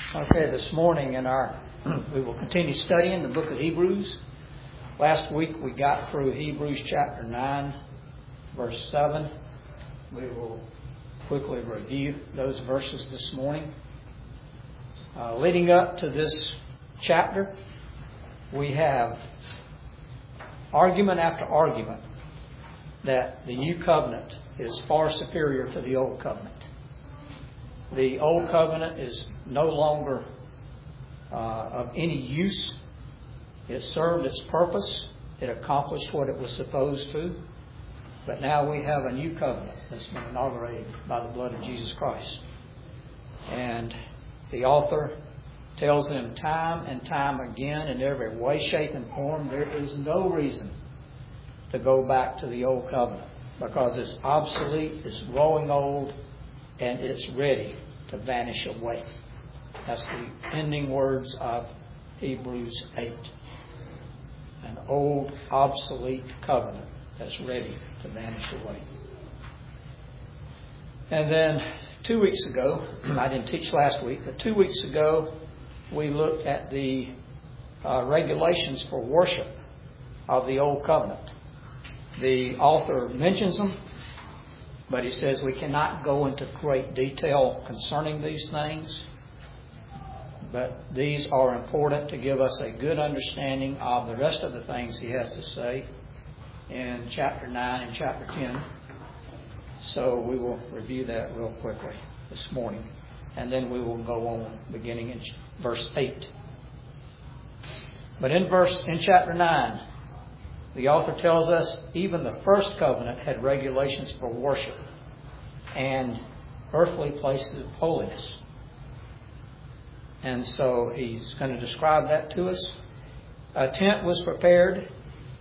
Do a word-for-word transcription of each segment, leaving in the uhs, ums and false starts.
Okay, this morning in our, we will continue studying the book of Hebrews. Last week we got through Hebrews chapter nine, verse seven. We will quickly review those verses this morning. Uh, leading up to this chapter, we have argument after argument that the new covenant is far superior to the old covenant. The old covenant is no longer uh, of any use. It served its purpose. It accomplished what it was supposed to. But now we have a new covenant that's been inaugurated by the blood of Jesus Christ. And the author tells them time and time again, in every way, shape, and form, there is no reason to go back to the old covenant because it's obsolete, it's growing old, and it's ready to vanish away. That's the ending words of Hebrews eight. An old, obsolete covenant that's ready to vanish away. And then two weeks ago, I didn't teach last week, but two weeks ago we looked at the uh, regulations for worship of the old covenant. The author mentions them, but he says we cannot go into great detail concerning these things. But these are important to give us a good understanding of the rest of the things he has to say in chapter nine and chapter ten. So we will review that real quickly this morning. And then we will go on beginning in verse eight. But in verse in chapter nine, the author tells us even the first covenant had regulations for worship and earthly places of holiness. And so he's going to describe that to us. A tent was prepared.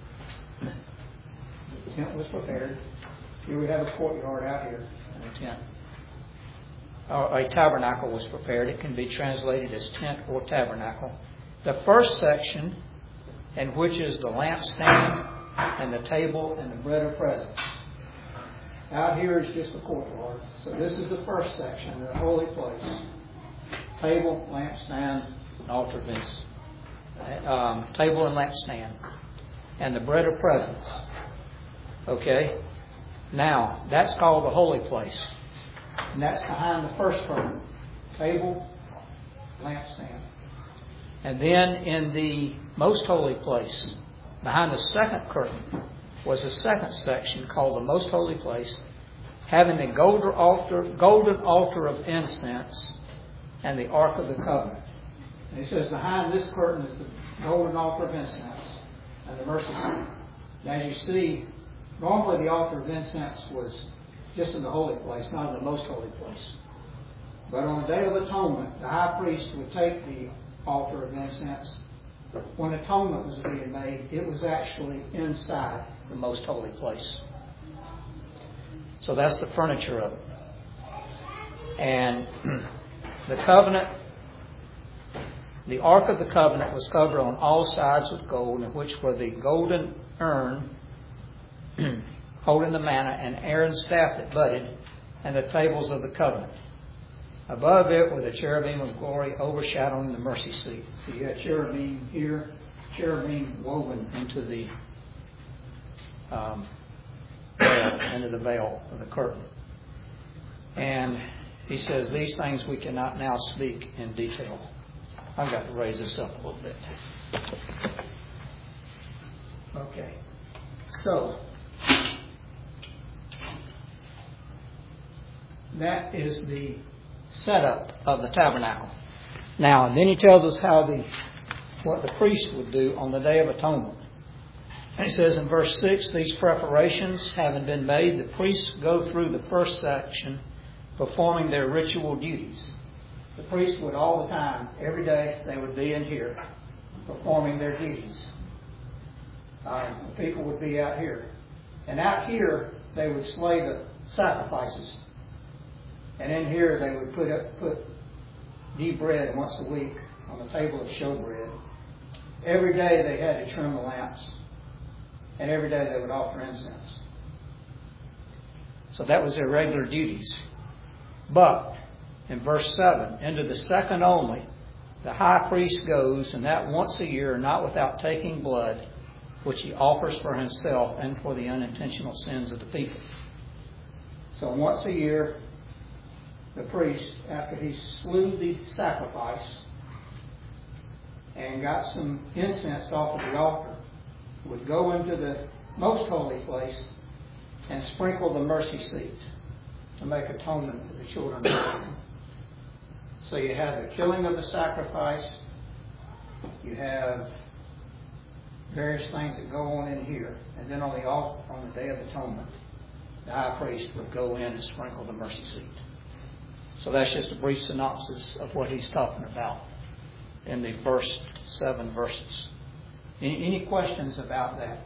A tent was prepared. Here we have a courtyard out here and a tent. Or a tabernacle was prepared. It can be translated as tent or tabernacle. The first section, in which is the lampstand and the table and the bread of presence. Out here is just the courtyard. So this is the first section, the holy place. Table, lampstand, and altar of incense. Um, table and lampstand. And the bread of presence. Okay? Now, that's called the holy place. And that's behind the first curtain. Table, lampstand. And then in the most holy place, behind the second curtain, was a second section called the most holy place, having the golden altar, golden altar of incense and the Ark of the Covenant. And he says behind this curtain is the golden altar of incense and the mercy seat. And as you see, normally the altar of incense was just in the holy place, not in the most holy place. But on the Day of Atonement, the high priest would take the altar of incense. When atonement was being made, it was actually inside the most holy place. So that's the furniture of it. And the covenant, the Ark of the Covenant was covered on all sides with gold, in which were the golden urn holding the manna, and Aaron's staff that budded, and the tables of the covenant. Above it were the cherubim of glory overshadowing the mercy seat. So you had cherubim here, cherubim woven into the um, veil, into the veil of the curtain. And he says these things we cannot now speak in detail. I've got to raise this up a little bit. Okay. So that is the setup of the tabernacle. Now, and then he tells us how the what the priest would do on the Day of Atonement. And he says in verse six, these preparations having been made, the priests go through the first section performing their ritual duties. The priests would all the time, every day, they would be in here performing their duties. Uh, the people would be out here. And out here, they would slay the sacrifices. And in here they would put up, put new bread once a week on the table of showbread. Every day they had to trim the lamps. And every day they would offer incense. So that was their regular duties. But in verse seven, into the second only, the high priest goes, and that once a year, not without taking blood, which he offers for himself and for the unintentional sins of the people. So once a year, the priest, after he slew the sacrifice and got some incense off of the altar, would go into the most holy place and sprinkle the mercy seat to make atonement for the children of Israel. So you have the killing of the sacrifice, you have various things that go on in here, and then on the altar, on the Day of Atonement, the high priest would go in and sprinkle the mercy seat. So that's just a brief synopsis of what he's talking about in the first seven verses. Any, any questions about that?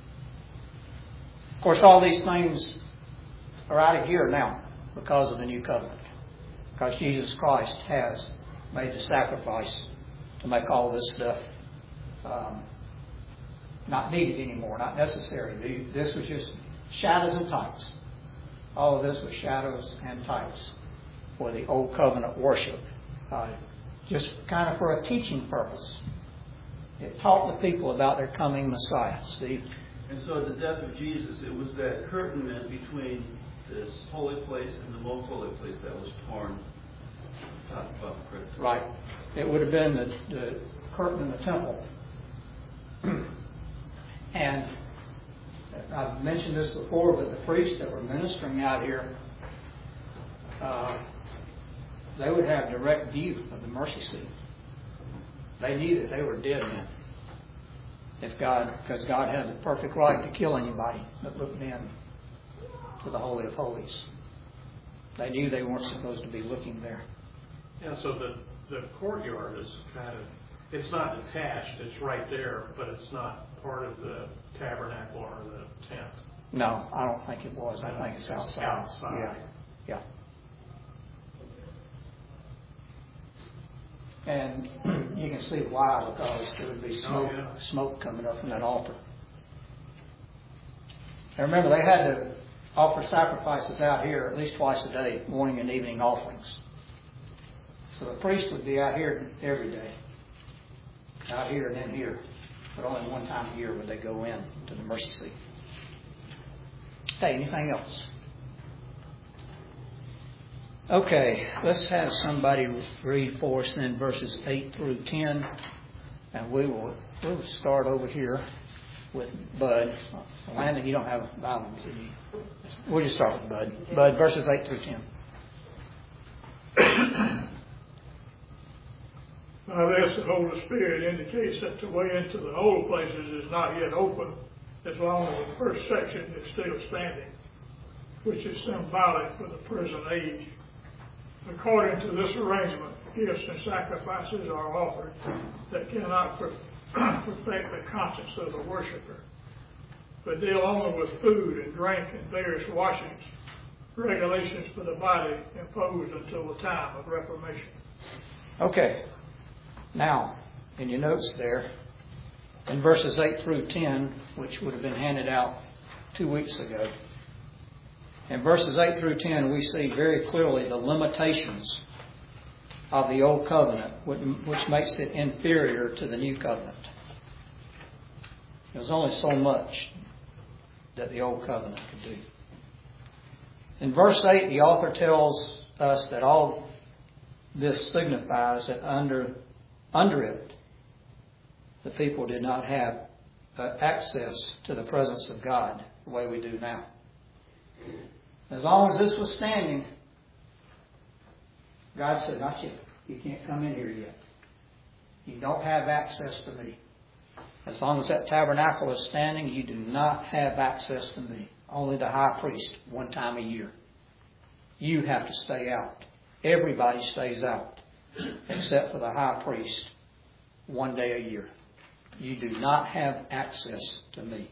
Of course, all these things are out of here now because of the new covenant. Because Jesus Christ has made the sacrifice to make all this stuff um, not needed anymore, not necessary. This was just shadows and types. All of this was shadows and types for the old covenant worship. Uh, just kind of for a teaching purpose. It taught the people about their coming Messiah. See? And so at the death of Jesus, it was that curtain then between this holy place and the most holy place that was torn. Right. It would have been the, the curtain in the temple. And I've mentioned this before, but the priests that were ministering out here, uh, they would have direct view of the mercy seat. They knew that they were dead men. If God, because God had the perfect right to kill anybody that looked in to the Holy of Holies. They knew they weren't supposed to be looking there. Yeah, so the, the courtyard is kind of, it's not detached, it's right there, but it's not part of the tabernacle or the tent. No, I don't think it was. I think it's outside. Outside. Yeah. Yeah. And you can see why, because there would be smoke, oh, yeah. smoke coming up from that altar. And remember, they had to offer sacrifices out here at least twice a day, morning and evening offerings. So the priest would be out here every day. Out here and then here. But only one time a year would they go in to the mercy seat. Hey, anything else? Okay, let's have somebody read for us then verses eight through ten. And we will we'll start over here with Bud. Landon, you don't have a Bible, do you? We'll just start with Bud. Bud, verses eight through ten. Now this, the Holy Spirit indicates that the way into the holy places is not yet open, as long as the first section is still standing, which is symbolic for the present age. According to this arrangement, gifts and sacrifices are offered that cannot perfect the conscience of the worshiper, but deal only with food and drink and various washings, regulations for the body imposed until the time of Reformation. Okay. Now, in your notes there, in verses eight through ten, which would have been handed out two weeks ago, in verses eight through ten, we see very clearly the limitations of the Old Covenant, which makes it inferior to the New Covenant. There's only so much that the Old Covenant could do. In verse eight, the author tells us that all this signifies that under Under it, the people did not have uh, access to the presence of God the way we do now. As long as this was standing, God said, not yet. You can't come in here yet. You don't have access to me. As long as that tabernacle is standing, you do not have access to me. Only the high priest, one time a year. You have to stay out. Everybody stays out, except for the high priest, one day a year. You do not have access to me.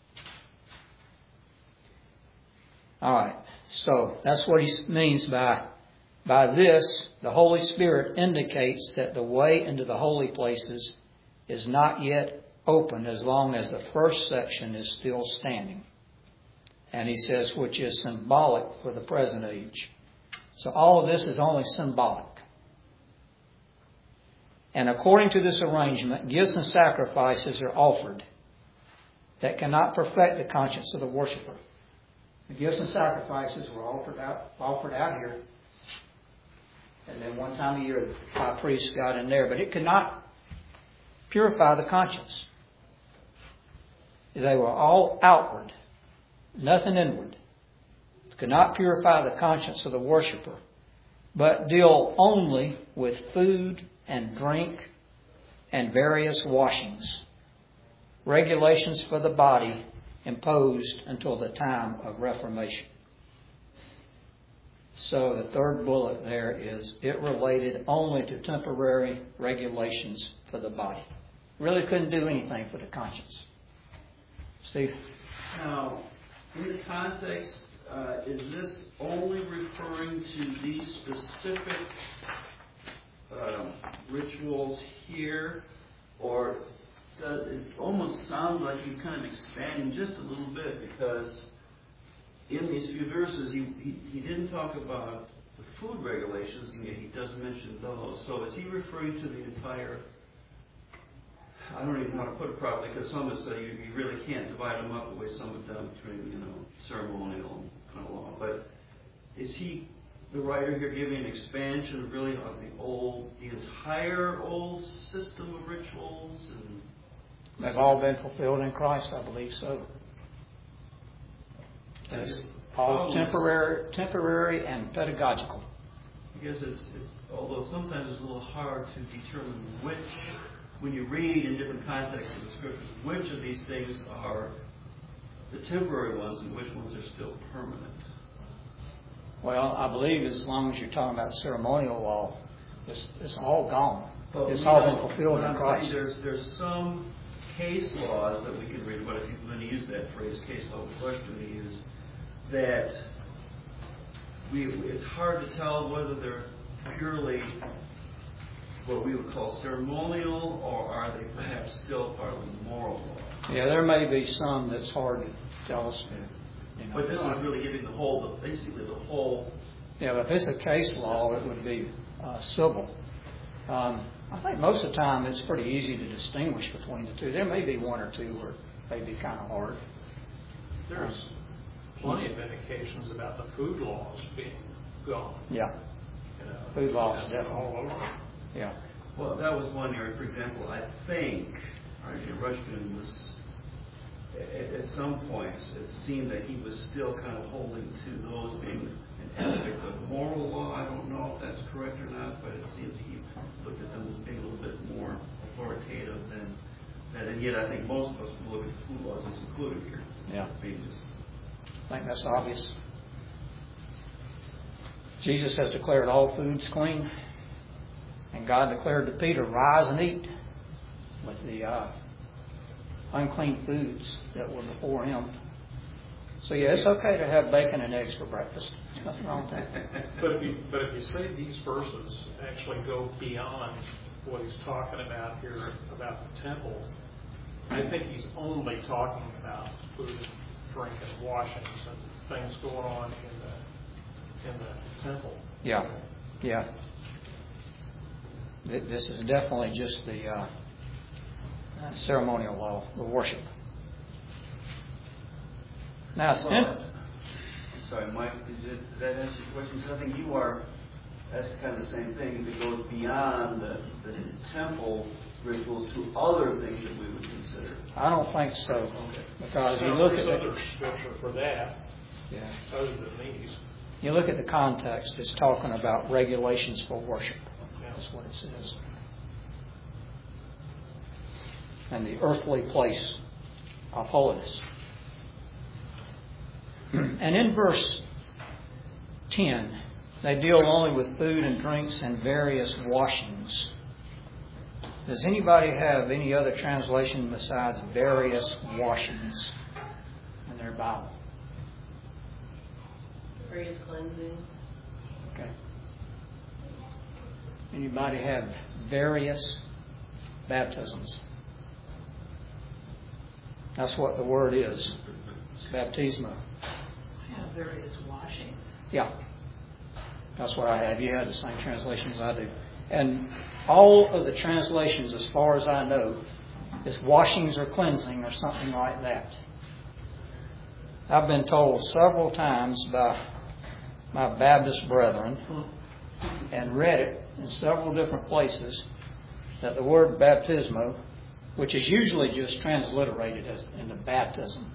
All right, so that's what he means by, by this. The Holy Spirit indicates that the way into the holy places is not yet open as long as the first section is still standing. And he says, which is symbolic for the present age. So all of this is only symbolic. And according to this arrangement, gifts and sacrifices are offered that cannot perfect the conscience of the worshiper. The gifts and sacrifices were offered out, offered out here. And then one time a year, the high priest got in there. But it could not purify the conscience. They were all outward, nothing inward. It could not purify the conscience of the worshiper, but deal only with food and drink and various washings, regulations for the body imposed until the time of Reformation. So the third bullet there is it related only to temporary regulations for the body. Really couldn't do anything for the conscience. Steve? Now, in the context, uh, is this only referring to these specific um, rituals here, or does it almost sounds like he's kind of expanding just a little bit, because in these few verses he, he, he didn't talk about the food regulations, and yet he does mention those. So is he referring to the entire, I don't even know how to put it properly, because some would say you, you really can't divide them up the way some have done between, you know, ceremonial and kind of law. But is he, the writer here, giving an expansion really of the old, the entire old system of rituals? And they've all been fulfilled in Christ, I believe so. It's all temporary, temporary and pedagogical. I guess it's, it's, although sometimes it's a little hard to determine which, when you read in different contexts of the Scriptures, which of these things are the temporary ones and which ones are still permanent. Well, I believe as long as you're talking about ceremonial law, it's, it's all gone. But it's we all know, been fulfilled what in I'm Christ. saying, there's, there's some case laws that we can read, but if you're going to use that phrase, case law, the question to use, that we, it's hard to tell whether they're purely what we would call ceremonial, or are they perhaps still part of the moral law? Yeah, there may be some that's hard to tell us. You know, But this is really giving the whole, basically the whole. Yeah, but if it's a case law, it would be uh, civil. Um, I think most of the time it's pretty easy to distinguish between the two. There may be one or two where it may be kind of hard. There's plenty of indications about the food laws being gone. Yeah. You know, Food laws, yeah, definitely. all over. Yeah. Well, that was one area. For example, I think R J Rushton was, at, at some points, it seemed that he was still kind of holding to those being an aspect of moral law. I don't know if that's correct or not, but it seems he looked at them as being a little bit more authoritative than that. And yet, I think most of us would look at food laws as included here. Yeah. Being just, I think that's obvious. Jesus has declared all foods clean. And God declared to Peter, rise and eat with the uh, unclean foods that were before him. So yeah, it's okay to have bacon and eggs for breakfast. There's nothing wrong with that. But if you but if you say these verses actually go beyond what he's talking about here about the temple, I think he's only talking about food and drink and washings and things going on in the in the temple. Yeah, yeah. This is definitely just the uh, uh, ceremonial law, the worship. Now, it's well, in, I'm sorry, Mike, did, you, did that answer your question? Because I think you are asking kind of the same thing. If it goes beyond the, the temple rituals to other things that we would consider. I don't think so. Okay. Because So you look at there's the, other scripture for that, yeah, other than these. you look at the context. It's talking about regulations for worship. That's what it says. And the earthly place of holiness. And in verse ten, they deal only with food and drinks and various washings. Does anybody have any other translation besides various washings in their Bible? Various cleansing. Okay. Anybody have various baptisms? That's what the word is. It's baptismo. I have various washings. Yeah. That's what I have. You have the same translation as I do. And all of the translations, as far as I know, is washings or cleansing or something like that. I've been told several times by my Baptist brethren and read it in several different places that the word baptismo, which is usually just transliterated as into baptism,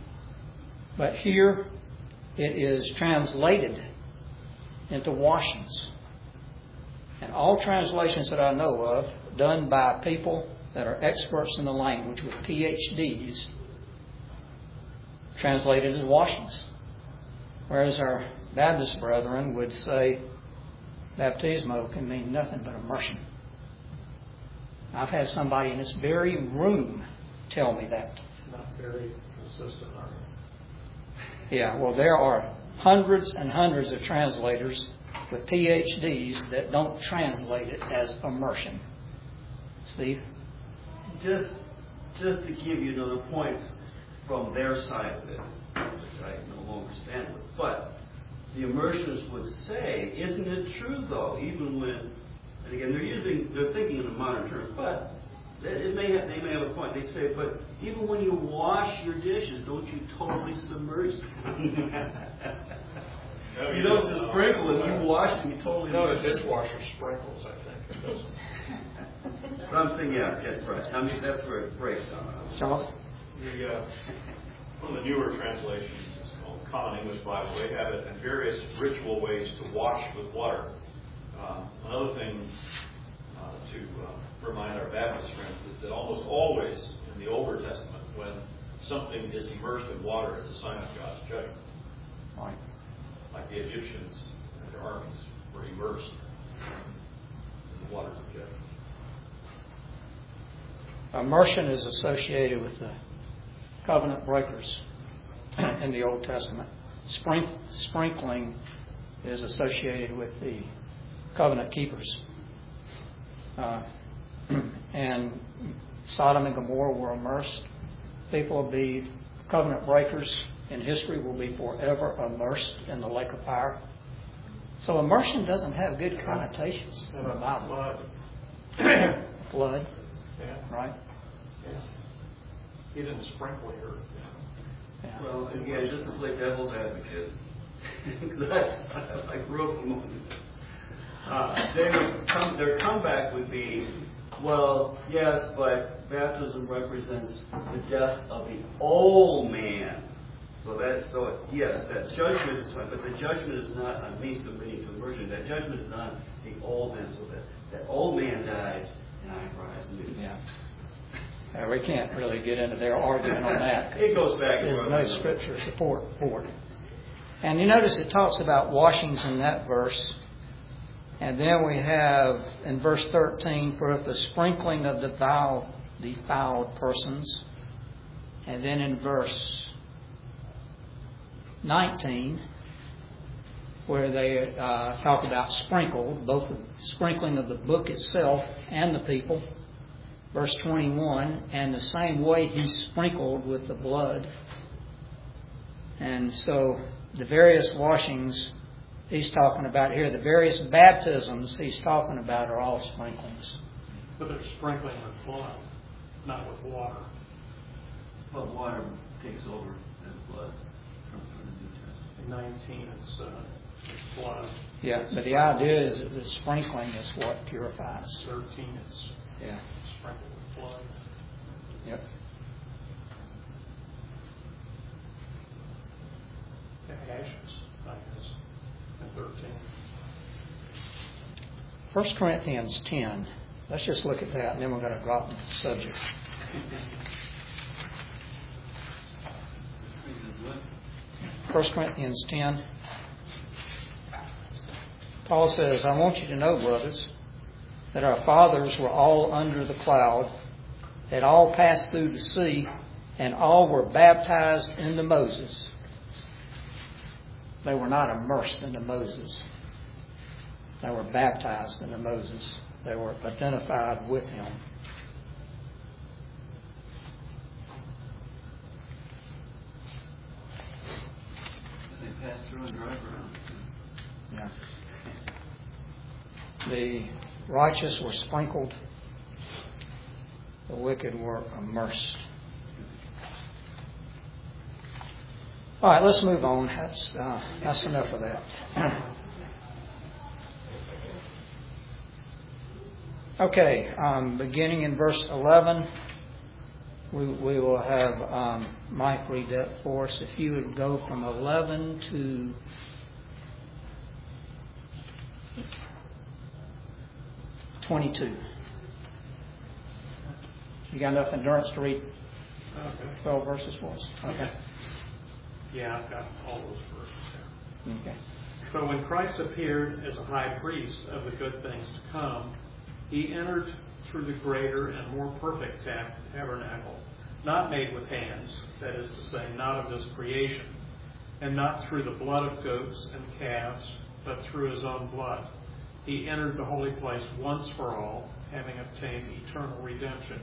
but here it is translated into washings. And all translations that I know of, done by people that are experts in the language with P H Ds, translated as washings. Whereas our Baptist brethren would say baptismo can mean nothing but immersion. I've had somebody in this very room tell me that. Not very consistent, are they? Yeah, well, there are hundreds and hundreds of translators with P H Ds that don't translate it as immersion. Steve? Just, just to give you another point from their side of it, which I no longer stand with, but the immersionists would say, isn't it true though, even when, and again, they're using, they're thinking in the modern terms, but it may have, they may have a point. They say, but even when you wash your dishes, don't you totally submerge them? No, you don't just sprinkle them, you wash them, you totally No, immerse the them. dishwasher sprinkles, I think. It doesn't. But I'm saying, yeah, that's right. I mean, that's where it breaks down. Charles? The, uh, one of the newer translations is called Common English Bible. They have it in various ritual ways to wash with water. Uh, another thing uh, to uh, remind our Baptist friends is that almost always in the Older Testament, when something is immersed in water, it's a sign of God's judgment. Right. Like the Egyptians and their armies were immersed in the waters of judgment. Immersion is associated with the covenant breakers in the Old Testament. Sprink, sprinkling is associated with the covenant keepers. Uh, and Sodom and Gomorrah were immersed. People will be covenant breakers in history will be forever immersed in the lake of fire. So immersion doesn't have good connotations in the Bible. Blood. Flood, Yeah. right? Yeah. He didn't sprinkle here. Yeah. Well, again, just to play devil's advocate, because I, I grew up among them. Uh, they would come, their comeback would be, well, yes, but baptism represents the death of the old man. So that, so yes, that judgment is fine, but the judgment is not on me submitting to immersion. That judgment is on the old man, so that that old man dies and I rise new. Yeah. Uh, we can't really get into their argument on that. It goes back and There's forth. no scripture support for it. And you notice it talks about washings in that verse. And then we have in verse thirteen, for if the sprinkling of the defiled, defiled persons. And then in verse nineteen, where they uh, talk about sprinkled, both the sprinkling of the book itself and the people. Verse twenty-one, and the same way he sprinkled with the blood. And so the various washings he's talking about here, the various baptisms he's talking about are all sprinklings. But they're sprinkling with blood, not with water. But water takes over as blood from the New Testament. In nineteen, it's, uh, it's blood. Yeah, but the idea is that the sprinkling is what purifies. thirteen, it's Yeah. sprinkled with blood. Yep. And ashes, I guess, in thirteen. First Corinthians ten. Let's just look at that, and then we're going to drop the subject. First Corinthians ten. Paul says, I want you to know, brothers, that our fathers were all under the cloud, had all passed through the sea, and all were baptized into Moses. They were not immersed into Moses. They were baptized into Moses. They were identified with him. They pass through on dry ground. Yeah. The righteous were sprinkled, the wicked were immersed. All right, let's move on. That's, uh, that's enough of that. Okay, um, beginning in verse eleven, we, we will have um, Mike read that for us. If you would go from eleven to twenty-two. You got enough endurance to read Okay. twelve verses for us? Okay. Yeah, I've got all those verses there. Okay. But when Christ appeared as a high priest of the good things to come, he entered through the greater and more perfect tab- tabernacle, not made with hands, that is to say, not of this creation, and not through the blood of goats and calves, but through his own blood. He entered the holy place once for all, having obtained eternal redemption.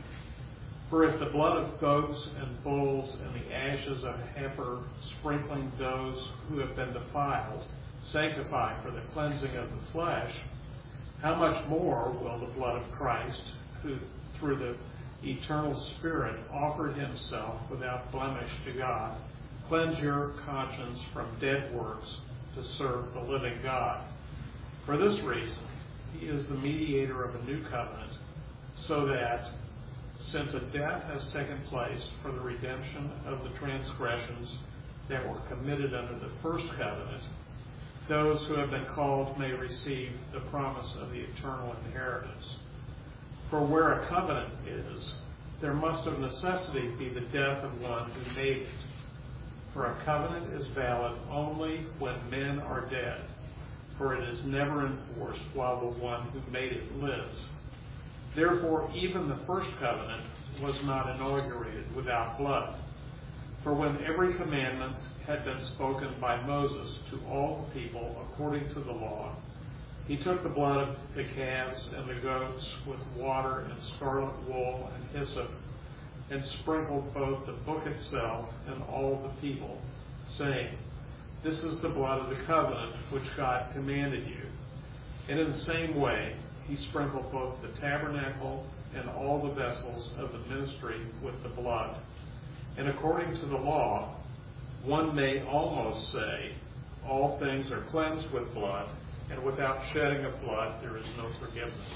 For if the blood of goats and bulls and the ashes of a heifer, sprinkling those who have been defiled, sanctify for the cleansing of the flesh, how much more will the blood of Christ, who through the eternal Spirit offered himself without blemish to God, cleanse your conscience from dead works to serve the living God? For this reason, he is the mediator of a new covenant, so that, since a death has taken place for the redemption of the transgressions that were committed under the first covenant, those who have been called may receive the promise of the eternal inheritance. For where a covenant is, there must of necessity be the death of one who made it. For a covenant is valid only when men are dead, for it is never enforced while the one who made it lives. Therefore, even the first covenant was not inaugurated without blood. For when every commandment had been spoken by Moses to all the people according to the law, he took the blood of the calves and the goats with water and scarlet wool and hyssop, and sprinkled both the book itself and all the people, saying, "This is the blood of the covenant which God commanded you." And in the same way, he sprinkled both the tabernacle and all the vessels of the ministry with the blood. And according to the law, one may almost say, all things are cleansed with blood, and without shedding of blood there is no forgiveness.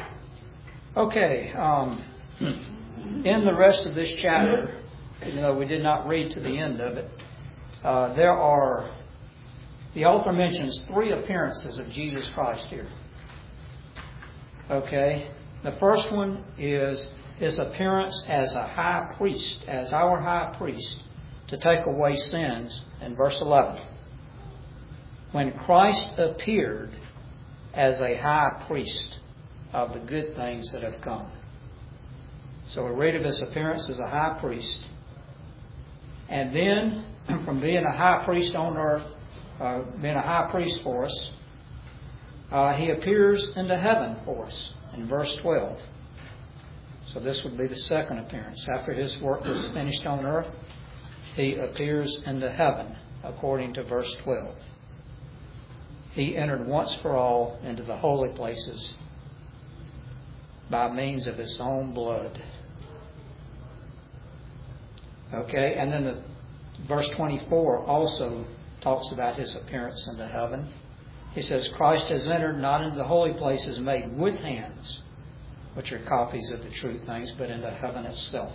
Okay, um, in the rest of this chapter, even though we did not read to the end of it, uh, there are, the author mentions three appearances of Jesus Christ here. Okay, the first one is his appearance as a high priest, as our high priest, to take away sins in verse eleven. When Christ appeared as a high priest of the good things that have come. So we read of his appearance as a high priest. And then, from being a high priest on earth, uh, being a high priest for us, uh, he appears into heaven for us in verse twelve. So this would be the second appearance. After his work was finished on earth, he appears into heaven, according to verse twelve. He entered once for all into the holy places by means of his own blood. Okay, and then the verse twenty-four also talks about his appearance into heaven. He says, Christ has entered not into the holy places made with hands, which are copies of the true things, but into heaven itself.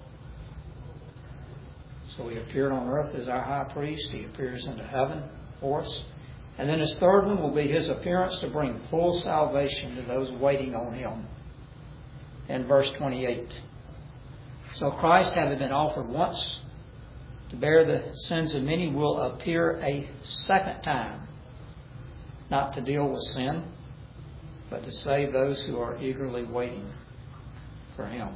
So he appeared on earth as our high priest. He appears into heaven for us. And then his third one will be his appearance to bring full salvation to those waiting on him in verse twenty-eight. So Christ, having been offered once to bear the sins of many, will appear a second time, not to deal with sin, but to save those who are eagerly waiting for him.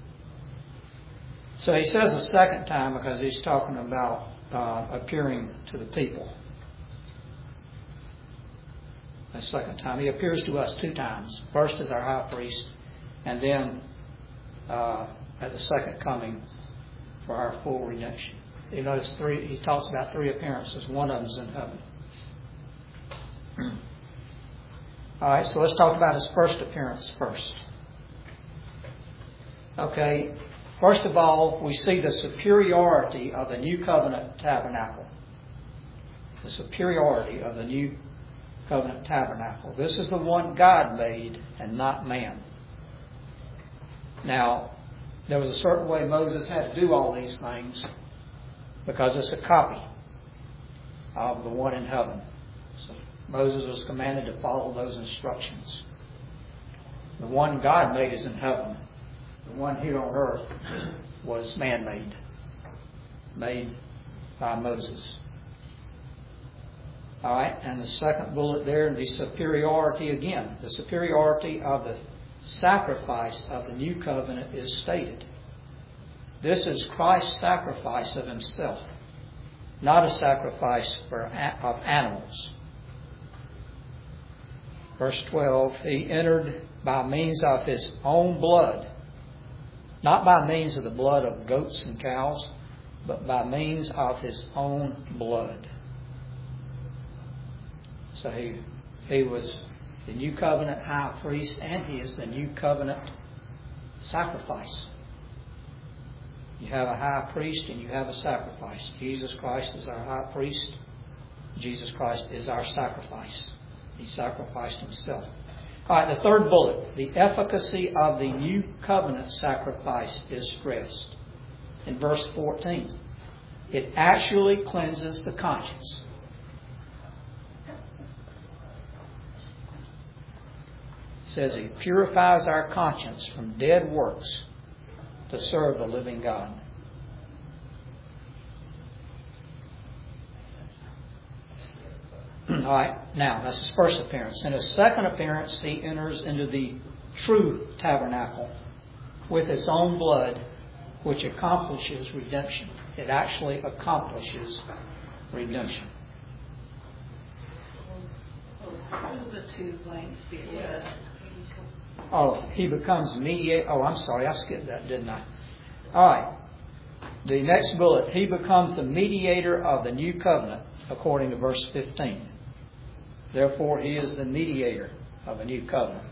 So he says a second time because he's talking about uh, appearing to the people. A second time. He appears to us two times. First as our high priest, and then uh, at the second coming for our full redemption. You notice three. He talks about three appearances. One of them is in heaven. All right, so let's talk about his first appearance first. Okay, first of all, we see the superiority of the New Covenant tabernacle. The superiority of the New Covenant tabernacle. This is the one God made and not man. Now, there was a certain way Moses had to do all these things because it's a copy of the one in heaven. So Moses was commanded to follow those instructions. The one God made is in heaven. The one here on earth was man-made, made by Moses. All right, and the second bullet there, the superiority again. The superiority of the sacrifice of the new covenant is stated. This is Christ's sacrifice of himself, not a sacrifice for, of animals. Verse twelve, he entered by means of his own blood, not by means of the blood of goats and cows, but by means of his own blood. So he, he was the new covenant high priest, and he is the new covenant sacrifice. You have a high priest and you have a sacrifice. Jesus Christ is our high priest. Jesus Christ is our sacrifice. He sacrificed himself. All right, the third bullet. The efficacy of the new covenant sacrifice is stressed in verse fourteen. It actually cleanses the conscience. It says it purifies our conscience from dead works to serve the living God. All right, now that's his first appearance. In his second appearance, he enters into the true tabernacle with his own blood, which accomplishes redemption. It actually accomplishes redemption. The two blanks here. Oh, he becomes mediator. Oh, I'm sorry, I skipped that, didn't I? All right. The next bullet, he becomes the mediator of the new covenant, according to verse fifteen. Therefore, he is the mediator of a new covenant.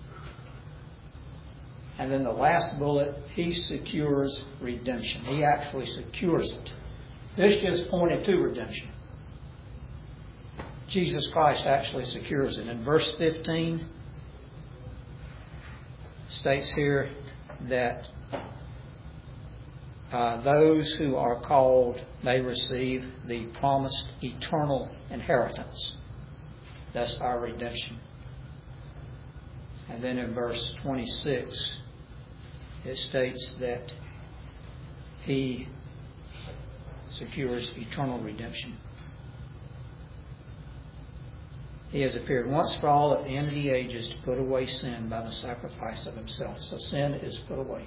And then the last bullet, he secures redemption. He actually secures it. This just pointed to redemption. Jesus Christ actually secures it. In verse fifteen, states here that uh, those who are called may receive the promised eternal inheritance. That's our redemption. And then in verse twenty-six, it states that he secures eternal redemption. He has appeared once for all at the end of the ages to put away sin by the sacrifice of himself. So sin is put away.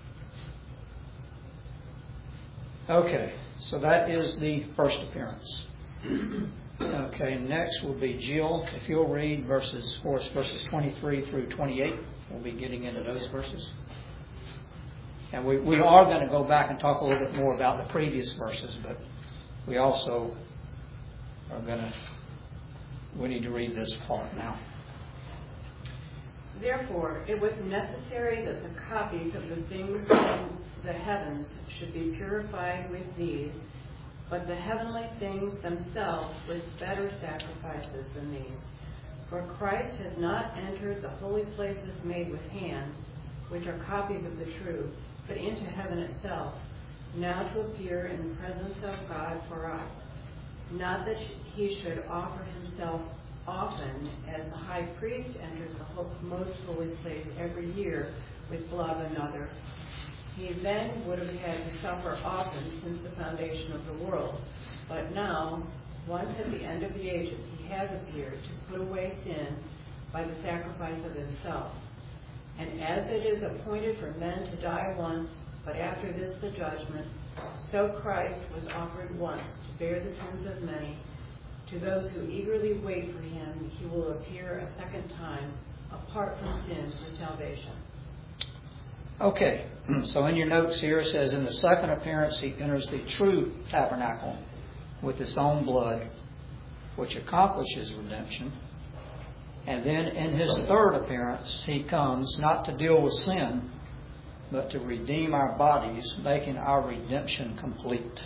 Okay, so that is the first appearance. Okay, next will be Jill. If you'll read verses for us, verses twenty-three through twenty-eight. We'll be getting into those verses. And we, we are going to go back and talk a little bit more about the previous verses, but we also are going to, we need to read this part now. Therefore, it was necessary that the copies of the things in the heavens should be purified with these, but the heavenly things themselves with better sacrifices than these. For Christ has not entered the holy places made with hands, which are copies of the true, but into heaven itself, now to appear in the presence of God for us. Not that he should offer himself often, as the high priest enters the most holy place every year with blood of another. He then would have had to suffer often since the foundation of the world. But now, once at the end of the ages, he has appeared to put away sin by the sacrifice of himself. And as it is appointed for men to die once, but after this the judgment, so Christ was offered once to bear the sins of many. To those who eagerly wait for him, he will appear a second time, apart from sin, for salvation. Okay, so in your notes here it says, in the second appearance he enters the true tabernacle with his own blood, which accomplishes redemption. And then in His third appearance, He comes not to deal with sin, but to redeem our bodies, making our redemption complete.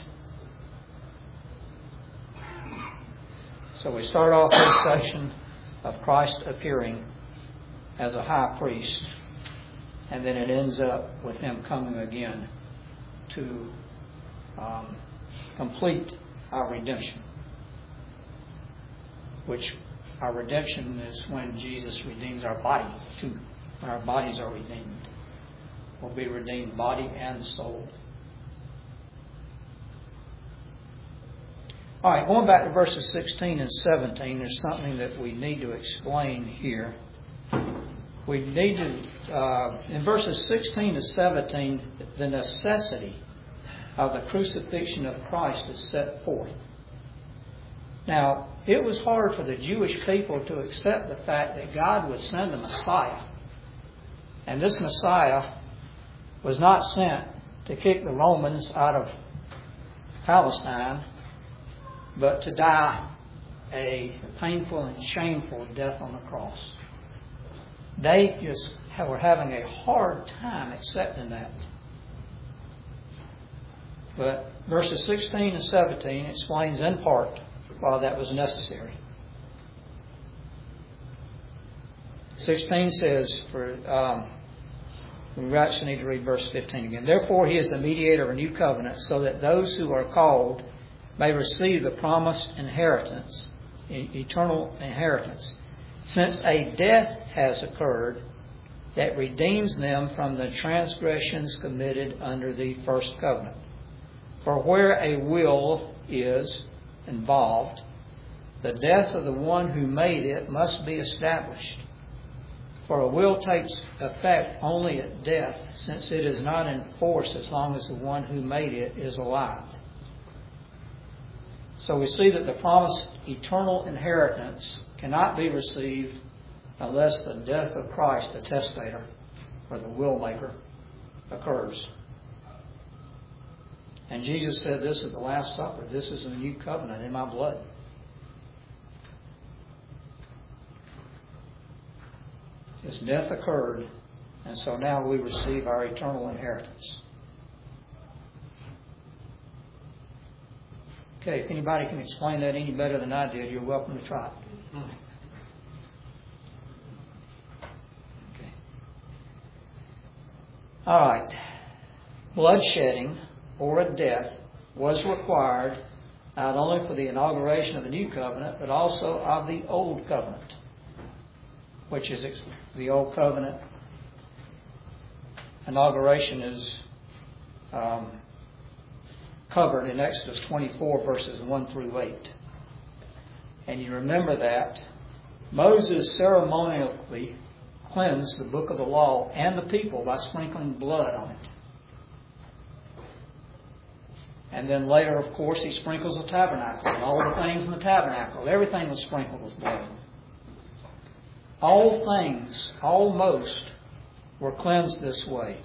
So we start off this section of Christ appearing as a high priest, and then it ends up with Him coming again to um, complete our redemption, which our redemption is when Jesus redeems our body too. When our bodies are redeemed, we'll be redeemed body and soul. All right, going back to verses sixteen and seventeen, there's something that we need to explain here. We need to, uh, in verses sixteen to seventeen, the necessity of the crucifixion of Christ is set forth. Now, it was hard for the Jewish people to accept the fact that God would send a Messiah. And this Messiah was not sent to kick the Romans out of Palestine, but to die a painful and shameful death on the cross. They just were having a hard time accepting that. But verses sixteen and seventeen explains in part why that was necessary. sixteen says, for um, we actually need to read verse fifteen again. Therefore He is the mediator of a new covenant, so that those who are called may receive the promised inheritance, eternal inheritance, since a death has occurred that redeems them from the transgressions committed under the first covenant. For where a will is involved, the death of the one who made it must be established. For a will takes effect only at death, since it is not in force as long as the one who made it is alive. So we see that the promised eternal inheritance cannot be received unless the death of Christ, the testator, or the will maker, occurs. And Jesus said this at the Last Supper, this is a new covenant in my blood. His death occurred, and so now we receive our eternal inheritance. Okay, if anybody can explain that any better than I did, you're welcome to try it. Okay. All right. Bloodshedding or a death was required not only for the inauguration of the new covenant, but also of the old covenant, which is the old covenant. Inauguration is um, covered in Exodus twenty-four, verses one through eight. And you remember that Moses ceremonially cleansed the book of the law and the people by sprinkling blood on it. And then later, of course, he sprinkles the tabernacle and all the things in the tabernacle. Everything was sprinkled with blood. All things, almost, were cleansed this way.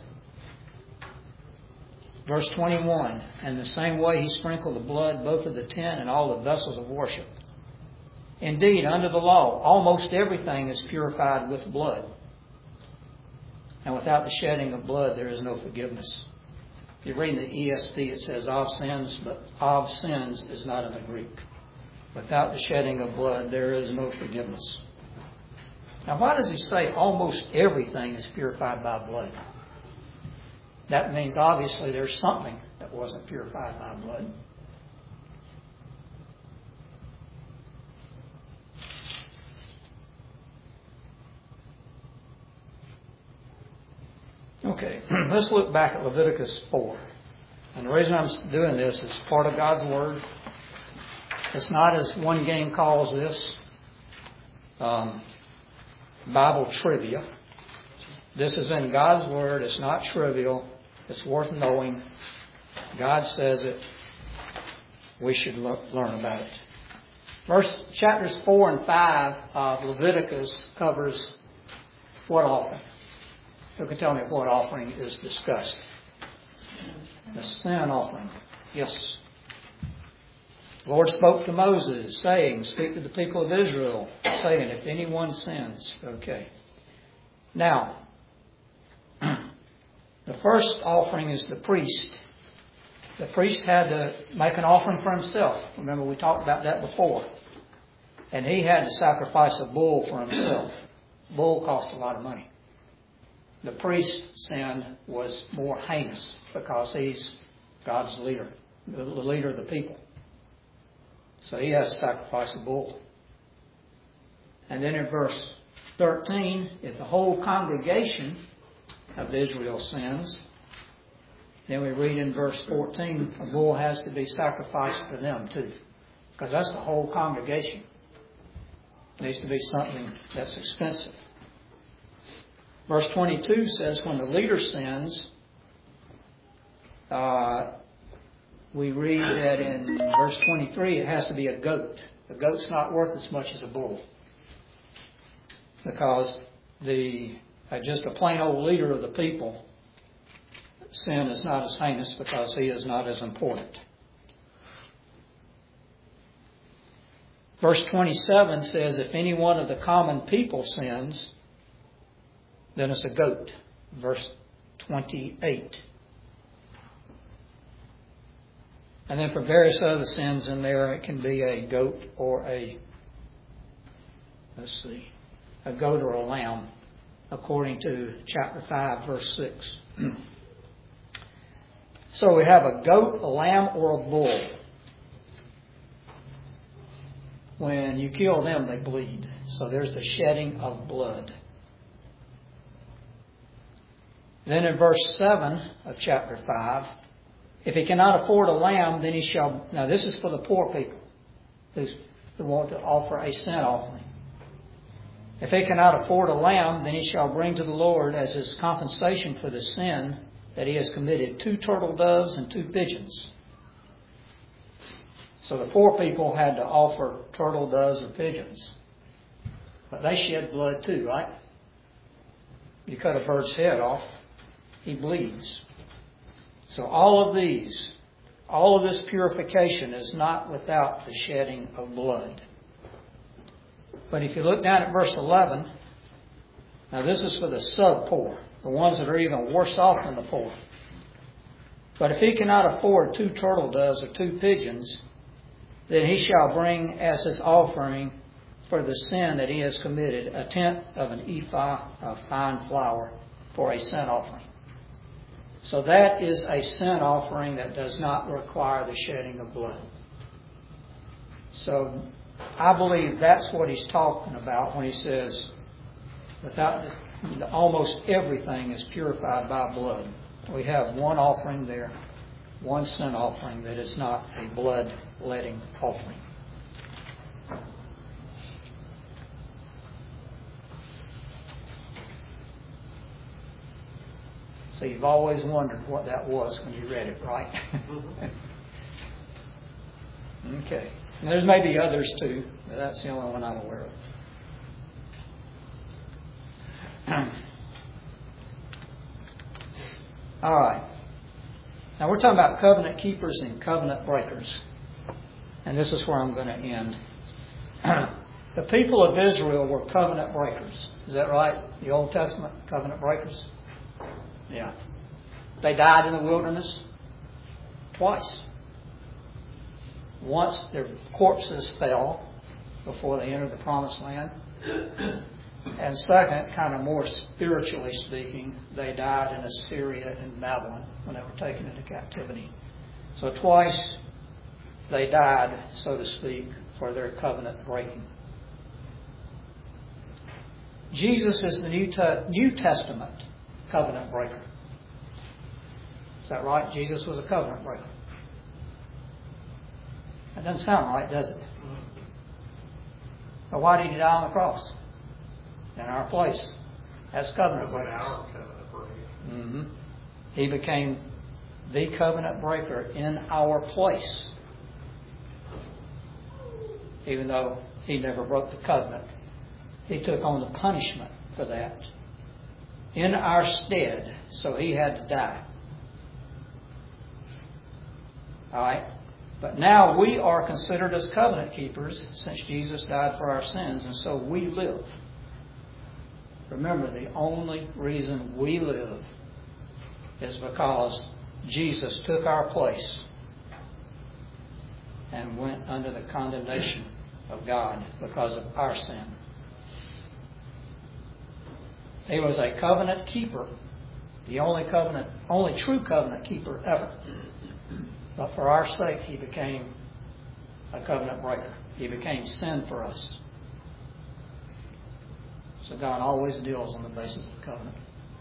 Verse twenty-one, in the same way he sprinkled the blood both of the tent and all the vessels of worship. Indeed, under the law, almost everything is purified with blood. And without the shedding of blood, there is no forgiveness. If you read the E S V, it says of sins, but of sins is not in the Greek. Without the shedding of blood, there is no forgiveness. Now, why does he say almost everything is purified by blood? That means obviously there's something that wasn't purified by blood. Okay, let's look back at Leviticus four. And the reason I'm doing this is part of God's Word. It's not, as one game calls this, um, Bible trivia. This is in God's Word. It's not trivial. It's worth knowing. God says it. We should look, learn about it. Verse chapters four and five of Leviticus covers what offering? Who can tell me what offering is discussed? The sin offering. Yes. The Lord spoke to Moses, saying, speak to the people of Israel, saying, if anyone sins. Okay. Now, the first offering is the priest. The priest had to make an offering for himself. Remember, we talked about that before. And he had to sacrifice a bull for himself. Bull cost a lot of money. The priest's sin was more heinous because he's God's leader, the leader of the people. So he has to sacrifice a bull. And then in verse thirteen, if the whole congregation of Israel sins, then we read in verse fourteen, a bull has to be sacrificed for them too. Because that's the whole congregation. It needs to be something that's expensive. Verse twenty-two says, when the leader sins, uh, we read that in verse twenty-three, it has to be a goat. A goat's not worth as much as a bull. Because the uh, just a plain old leader of the people, sin is not as heinous because he is not as important. Verse twenty-seven says, if any one of the common people sins, then it's a goat. Verse twenty-eight. And then for various other sins in there, it can be a goat or a, let's see, a goat or a lamb, according to chapter five, verse six. So we have a goat, a lamb, or a bull. When you kill them, they bleed. So there's the shedding of blood. Then in verse seven of chapter five, if he cannot afford a lamb, then he shall... Now this is for the poor people who want to offer a sin offering. If he cannot afford a lamb, then he shall bring to the Lord as his compensation for the sin that he has committed two turtle doves and two pigeons. So the poor people had to offer turtle doves or pigeons. But they shed blood too, right? You cut a bird's head off, he bleeds. So all of these, all of this purification is not without the shedding of blood. But if you look down at verse eleven, now this is for the sub-poor, the ones that are even worse off than the poor. But if he cannot afford two turtle doves or two pigeons, then he shall bring as his offering for the sin that he has committed a tenth of an ephah of fine flour for a sin offering. So that is a sin offering that does not require the shedding of blood. So I believe that's what he's talking about when he says without almost everything is purified by blood. We have one offering there, one sin offering that is not a blood-letting offering. So you've always wondered what that was when you read it, right? Okay. And there's maybe others too, but that's the only one I'm aware of. All right. Now we're talking about covenant keepers and covenant breakers. And this is where I'm going to end. The people of Israel were covenant breakers. Is that right? The Old Testament covenant breakers? Yeah. They died in the wilderness twice. Once their corpses fell before they entered the promised land. And second, kind of more spiritually speaking, they died in Assyria and Babylon when they were taken into captivity. So twice they died, so to speak, for their covenant breaking. Jesus is the New, Te- New Testament covenant breaker. Is that right? Jesus was a covenant breaker. That doesn't sound right, does it? But why did he die on the cross? In our place. As covenant breaker. Our covenant breaker. Mm-hmm. He became the covenant breaker in our place. Even though he never broke the covenant. He took on the punishment for that. In our stead. So he had to die. Alright? But now we are considered as covenant keepers since Jesus died for our sins, and so we live. Remember, the only reason we live is because Jesus took our place and went under the condemnation of God because of our sin. He was a covenant keeper, the only covenant, only true covenant keeper ever. But for our sake, He became a covenant breaker. He became sin for us. So God always deals on the basis of covenant.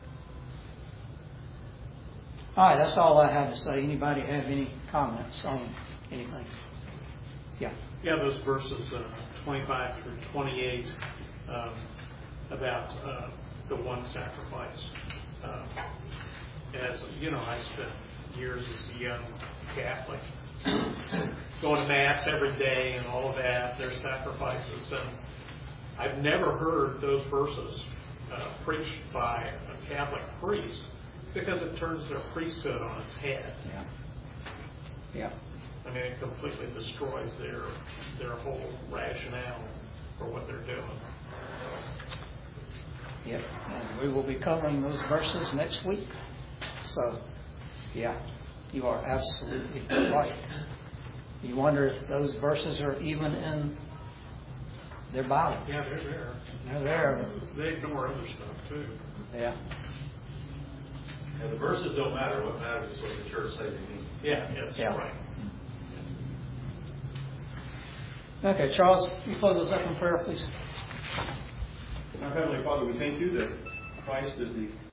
All right, that's all I have to say. Anybody have any comments on anything? Yeah. Yeah, those verses uh, twenty-five through twenty-eight um, about uh, the one sacrifice. Uh, as you know, I spent years as a young Catholic, going to Mass every day and all of that, their sacrifices. And I've never heard those verses uh, preached by a Catholic priest because it turns their priesthood on its head. Yeah. Yeah. I mean, it completely destroys their their whole rationale for what they're doing. Yep. And we will be covering those verses next week. So, yeah, you are absolutely right. You wonder if those verses are even in their Bible. Yeah, they're there. They're there. They ignore other stuff, too. Yeah. And the verses don't matter. What matters is what the church says they mean. Yeah, that's Yeah. right. Okay, Charles, you close us up in prayer, please. Our Heavenly Father, we thank you that Christ is the